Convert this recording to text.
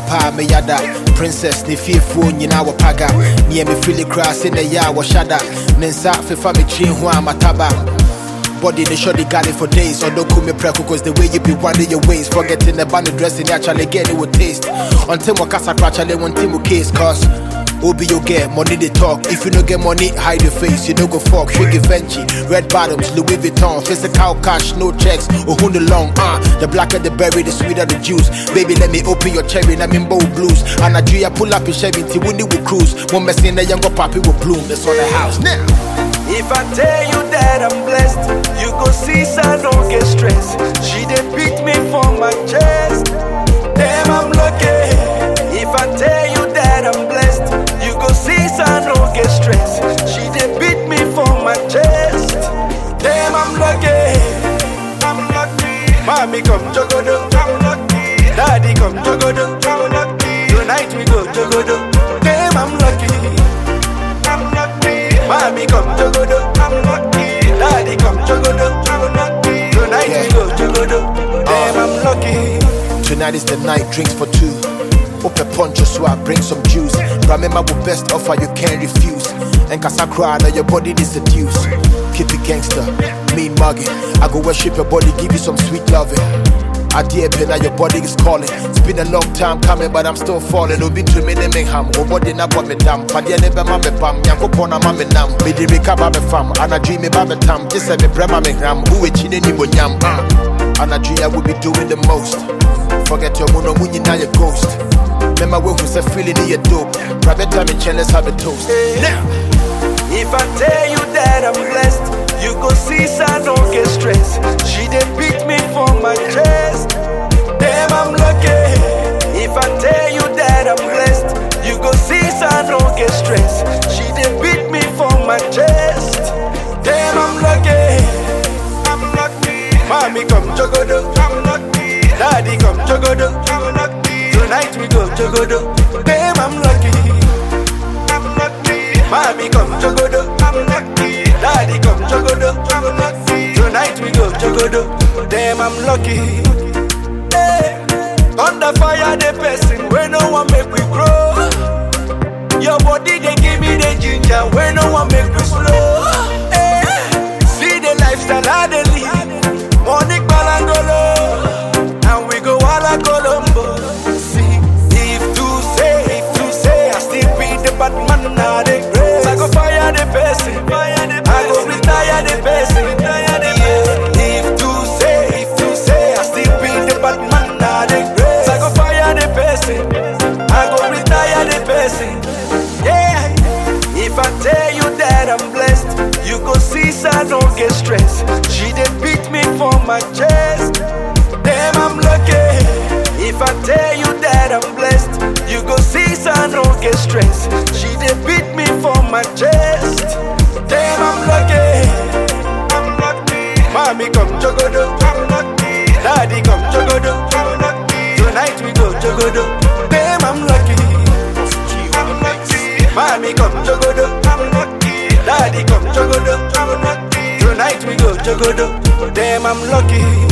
pa me yada. Princess ni fearful nyina wa paga. Near me feel cross in the ya wa shada. Nensa fe fa me chin ho amataba. Body they sure they got it for days. Or don't call me preco cause the way you be winding your ways. Forgetting the band dressing actually get it with taste. Until my casa actually one team with case cause Obi you get money they talk. If you don't get money, hide your face. You don't go fuck. Shiggy Fenty, red bottoms, Louis Vuitton, physical cash, no checks. Oh, who the long? The blacker the berry, the sweeter the juice. Baby, let me open your cherry. Let me bold blues. And I dream pull up in Chevy, Windy will cruise. One mess in the younger poppy will bloom. That's on the house now. If I tell you that I'm blessed, you go see, so don't get stressed. She did beat me for my chest. Damn, I'm lucky. If I tell you that I'm blessed, you go see, so don't get stressed. She did beat me for my chest. Damn, I'm lucky. I'm lucky. Mommy come jogodo. I'm lucky. Daddy come jogodo. I'm lucky. Tonight we go jogodo. Damn, I'm lucky. I'm lucky. Mommy come jogodo. I'm lucky. Daddy come jogodo. I'm lucky. Tonight we go jogodo. Damn, I'm lucky. Tonight is the night, drinks for two. Open poncho so I bring some juice. Remember the best offer you can't refuse. And cause I cry now your body is seduce. Keep it gangster, mean mugging. I go worship your body, give you some sweet loving. I dear now your body is calling. It's been a long time coming, but I'm still falling. Obi to me name ham. O body na bought me damn. Padia never mame pam. Yanko pona mame nam. Me di recover me fam. And I dream about me tam. Just say me brema me gram. Who we chine ni bonyam. And I dream I will be doing the most. Forget your mono muni now your ghost. Remember when we say feeling in your dope. Private time in let's have a toast. Now, if I tell you that I'm blessed, you go see, so don't get stressed. She did beat me for my chest. Damn, I'm lucky. If I tell you that I'm blessed, you go see, so don't get stressed. She did beat me for my chest. Damn, I'm lucky. I'm lucky. Mommy come jogodo. I'm lucky. Daddy come jogodo. I'm lucky. Tonight we go jogodo. Damn, I'm lucky. I'm lucky. Mommy come jogodo. I'm lucky. Daddy come jogodo. I'm lucky. Tonight we go jogodo. Damn, I'm lucky. Hey. Under fire the person where no one make we grow. Your body they give me the ginger where no one make we slow. Hey. See the lifestyle I they live. Money balangolo. And we go all Colombo. If to say, I still be the bad man now they grace. I go fire the person, I go retire the person. If to say, I still be the bad man now they grace. I go fire the person, I go retire the person. Yeah. If I tell you that I'm blessed, you go see, so don't get stressed. She did beat me for my chest. Damn, I'm lucky. If I tell you that I'm blessed, you go see, so don't get stressed. She did beat me for my chest. Damn, I'm lucky. I'm lucky. Mommy come jogodo. I'm lucky. Daddy come jogodo. I'm lucky. Tonight we go jogodo. Damn, I'm lucky. I'm lucky. Mommy come jogodo. I'm lucky. Daddy come jogodo. I'm lucky. Tonight we go jogodo. Damn, I'm lucky.